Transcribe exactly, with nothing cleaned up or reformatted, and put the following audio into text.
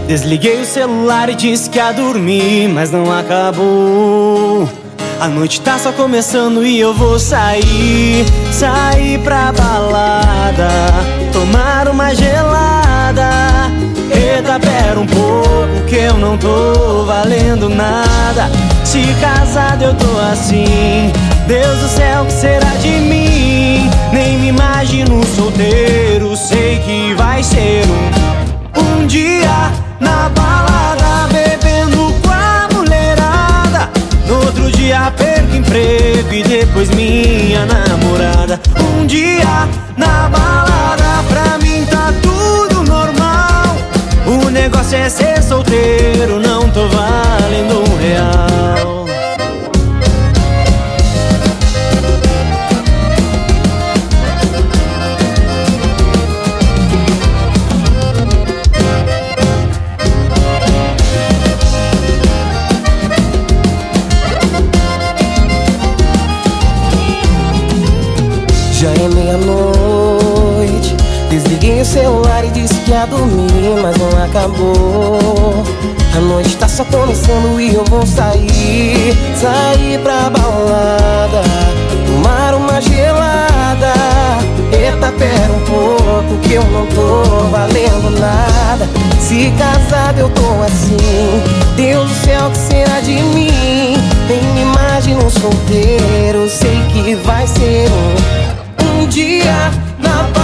Desliguei o celular e disse que ia dormir, mas não acabou. A noite tá só começando e eu vou sair. Sair pra balada, tomar uma gelada. Eita, pera um pouco que eu não tô valendo nada. Se casado eu tô assim, Deus do céu, que será de mim? Nem me imagino solteiro, sei que vai ser um, um dia na balada, bebendo com a mulherada. No outro dia perco emprego e depois minha namorada. Um dia na balada, pra mim tá tudo normal. O negócio é ser solteiro, não tô valendo um real. Já é meia-noite, desliguei o celular e disse que ia dormir, mas não acabou. A noite tá só começando e eu vou sair. Sair pra balada, tomar uma gelada. Eita, pera um pouco que eu não tô valendo nada. Se casado eu tô assim, Deus do céu, que será de mim? Nem me imagino solteiro, sei que vai ser um Um dia na